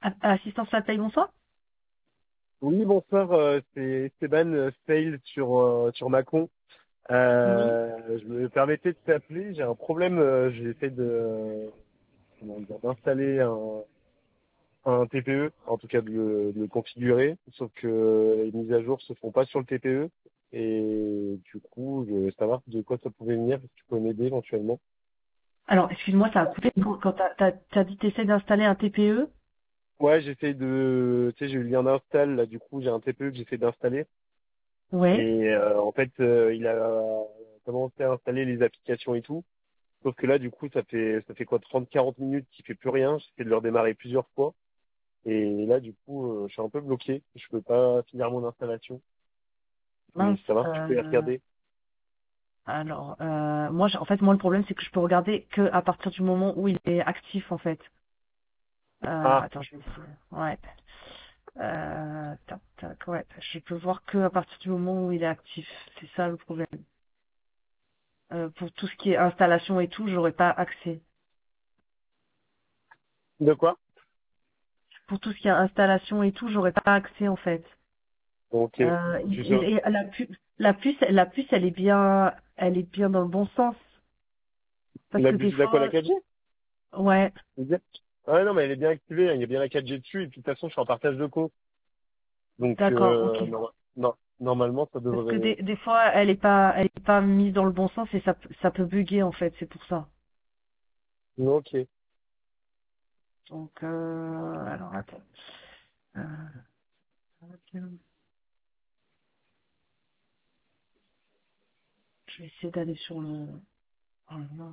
Assistance à la paye, bonsoir? Oui, bonsoir, c'est Esteban Sale sur Macon. Oui. Je me permettais de t'appeler, j'ai un problème, j'essaie de comment dire, d'installer un TPE, en tout cas de le configurer, sauf que les mises à jour se font pas sur le TPE. Et du coup, je veux savoir de quoi ça pouvait venir, si tu peux m'aider éventuellement. Alors, excuse-moi, ça a coupé quand t'as dit t'essaies d'installer un TPE? Ouais, j'essaie tu sais, j'ai eu le lien d'install, là, du coup, j'ai un TPE que j'essaie d'installer. Ouais. Et en fait, il a commencé à installer les applications et tout. Sauf que là, du coup, ça fait quoi, 30-40 minutes qu'il fait plus rien. J'essaie de le redémarrer plusieurs fois. Et là, du coup, je suis un peu bloqué. Je peux pas finir mon installation. Je voulais Mince. savoir si tu peux y regarder. Alors, en fait, moi, le problème, c'est que je peux regarder que à partir du moment où il est actif, en fait. Ah, Attends, je vais essayer. Ouais. Tac, tac, ouais. Je peux voir que à partir du moment où il est actif. C'est ça le problème. Pour tout ce qui est installation et tout, j'aurais pas accès. de quoi? Pour tout ce qui est installation et tout, j'aurais pas accès, en fait. Ok. Tu sais, La puce, elle est bien dans le bon sens. Parce la que des buse, la quoi, la fois, 4G? ouais, Tu veux dire. Ah non, mais elle est bien activée. Il y a bien la 4G dessus. Et puis, de toute façon, je suis en partage de co. Donc, d'accord, ok. non, non, normalement, ça Parce que devrait. des fois, elle est pas mise dans le bon sens et ça peut bugger en fait, c'est pour ça. Ok. Donc, alors attends. Euh, ok. Je vais essayer d'aller sur le. Oh là là.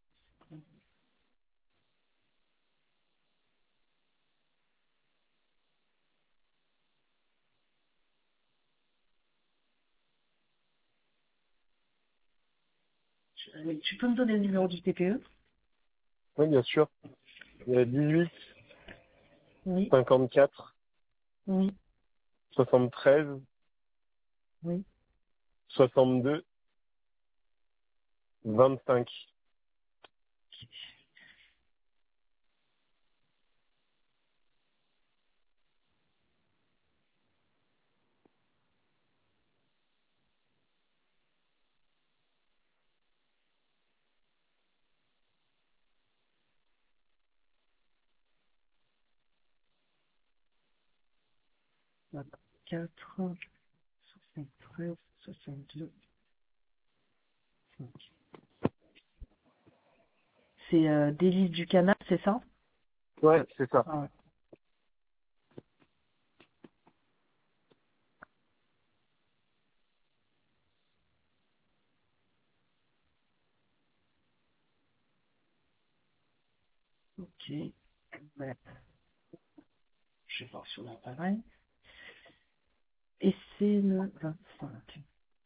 Tu peux me donner le numéro du TPE? Oui, bien sûr. Il y a 18, Oui, 54, oui, 73, oui. 62, 25. 4, 73, 62, 5. C'est Délice du Canal, c'est ça? Ouais, c'est ça. Ah ouais. Ok. Ouais. Je vais voir sur l'appareil. Et c'est le 25.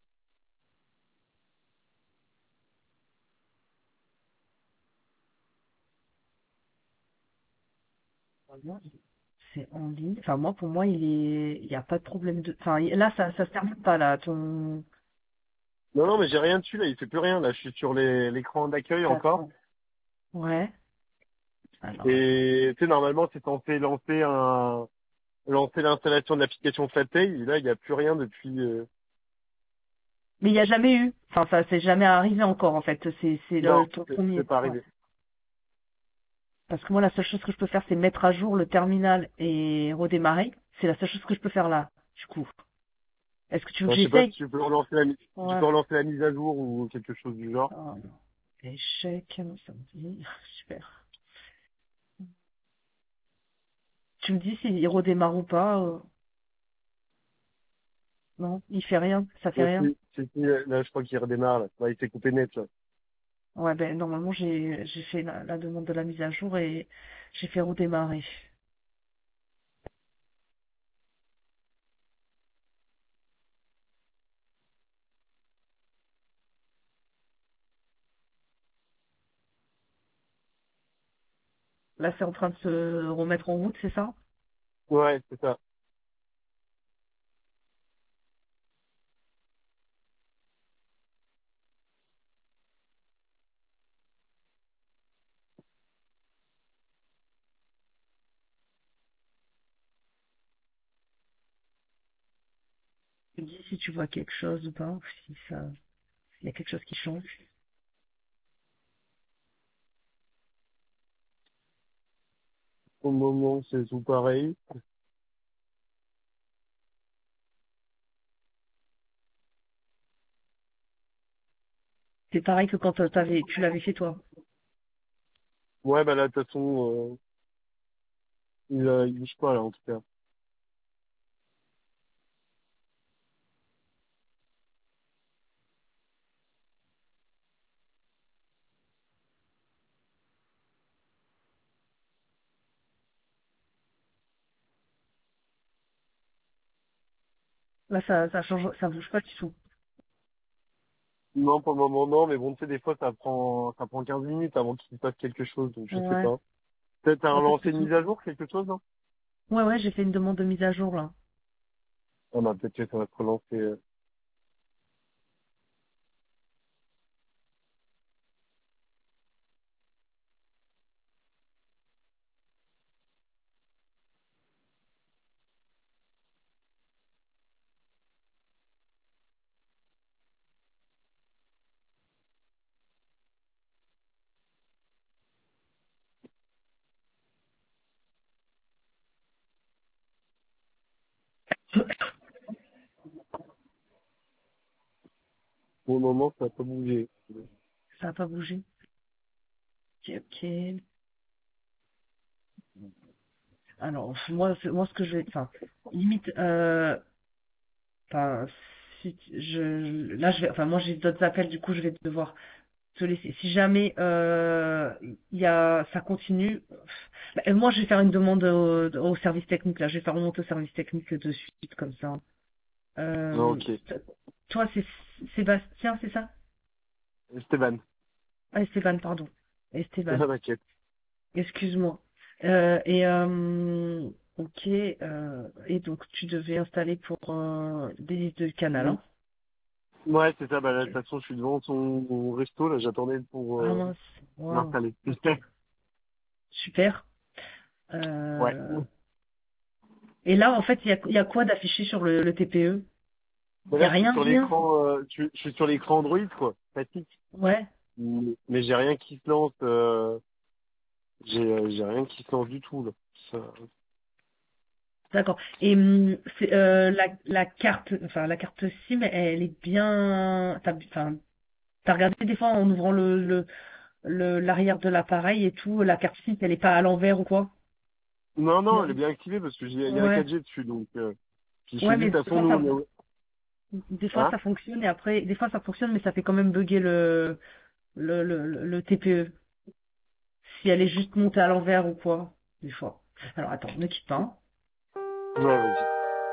Voilà. C'est en ligne. Enfin, moi, pour moi, il n'y a pas de problème de. Enfin, là, ça se termine pas, là, ton. Non, non, mais j'ai rien dessus, là, il fait plus rien. Là, je suis sur l'écran d'accueil encore. D'accord. Ouais. Alors, attends. Et, tu sais, normalement, c'est censé lancer l'installation de l'application FlatPay. Et là, il n'y a plus rien depuis, Mais il n'y a jamais eu. Enfin, ça, c'est jamais arrivé encore, en fait. C'est non, ton c'est premier. pas Ouais. arrivé. Parce que moi, la seule chose que je peux faire, c'est mettre à jour le terminal et redémarrer. C'est la seule chose que je peux faire là, du coup. Est-ce que tu veux que Enfin, je sais pas si j'essaye? tu peux relancer si tu Ouais. peux relancer la mise à jour ou quelque chose du genre. Oh, non. Échec, ça me dit. Super. Tu me dis s'il redémarre ou pas? Non, il fait rien, ça fait Ouais, rien. là, je crois qu'il redémarre, là. Ouais, il s'est coupé net, là. Ouais, ben normalement j'ai fait la demande de la mise à jour et j'ai fait redémarrer. Là, c'est en train de se remettre en route, c'est ça? Ouais, c'est ça. me dis si tu vois quelque chose ou pas, ou si ça, s'il y a quelque chose qui change. Au moment, c'est tout pareil. C'est pareil que quand tu l'avais fait toi. Ouais, bah là, de toute façon, il bouge pas, là, en tout cas. Là, ça change, ça bouge pas du tout. Non, pour le moment, non, mais bon, tu sais, des fois, ça prend 15 minutes avant qu'il se passe quelque chose, donc je sais Ouais. pas. Peut-être un Ouais, parce que lancer une mise à jour, quelque chose, non? ouais, j'ai fait une demande de mise à jour là. Ah, bah, peut-être que ça va se relancer. Pour le moment, ça n'a pas bougé. Ça a pas bougé. Ok, ok. Alors, moi, ce que je vais, enfin, limite, enfin, là, enfin, moi, j'ai d'autres appels, du coup, je vais devoir te laisser. Si jamais, ça continue, bah, moi, je vais faire une demande au service technique, là, je vais faire remonter au service technique de suite, comme ça. Non, Euh, ok. toi, c'est Sébastien, c'est ça? Esteban. Ah, Esteban, pardon. Esteban. Ah, t'inquiète. Excuse-moi. Ok. Et donc, tu devais installer pour des listes de canal, hein? Ouais, c'est ça, bah, là, de toute façon, je suis devant son resto, là, j'attendais pour Ah mince. Waouh. l'installer. Super. Ouais. Euh, Et là, en fait, il y a quoi d'affiché sur le TPE? Bah, Il y a là, je suis rien, sur rien? l'écran, je suis sur l'écran Android, quoi. Statique. Ouais. Mais j'ai rien qui se lance, j'ai rien qui se lance du tout, là. Ça... D'accord. Et la carte, enfin la carte SIM, elle est bien. Enfin, t'as regardé des fois en ouvrant l'arrière de l'appareil et tout, la carte SIM, elle est pas à l'envers ou quoi? Non, non, Non. elle est bien activée parce que il y a la Ouais. 4G dessus, donc, puis je te Ouais, dis, de mais toute façon, nous, on est, des fois hein? ça fonctionne et après, des fois ça fonctionne, mais ça fait quand même bugger le TPE. Si elle est juste montée à l'envers ou quoi, des fois. Alors attends, ne quitte pas, hein. Ouais, vas-y.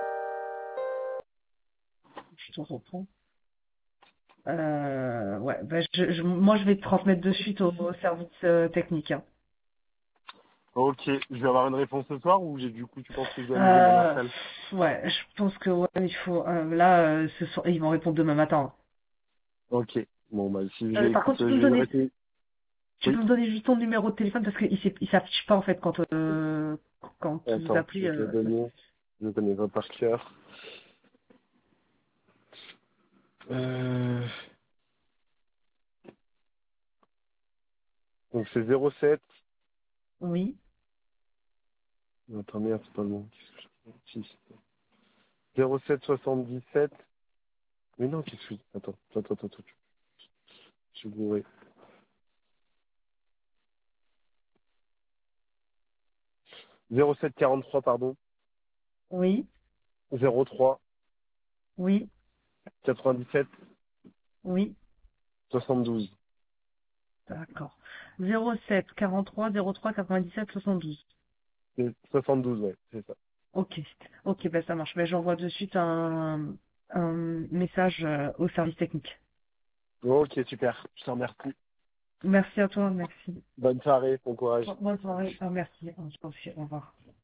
Je te reprends. Ouais, bah, moi je vais te transmettre de suite au service technique, hein. Ok, je vais avoir une réponse ce soir ou du coup, tu penses que je dois annuler mon Euh, install? ouais, je pense que ouais, il faut. Là, ils vont répondre demain matin. Ok. Bon, bah, si j'ai, Par écoute, contre, je vais me répéter. tu peux Oui. me donner juste ton numéro de téléphone parce il s'affiche pas en fait quand vous Attends, je appelez. vais te le donner. Je le connais pas par cœur. Euh, donc c'est 07. Oui. Attends, merde, c'est pas le bon. Si. 07 77. Mais non, qu'est-ce que c'est? Attends. Je suis bourré. 07 43, pardon. Oui. 03 Oui. 97 Oui. 72. D'accord. 07 43 03 97 72. C'est 72, ouais, c'est ça. Ok. Ok, ben ça marche. Ben, j'envoie de suite un message au service technique. Ok, super. Je te remercie. Merci à toi, merci. Bonne soirée, bon courage. Bonne soirée. Ah, merci. Je t'en prie. Au revoir.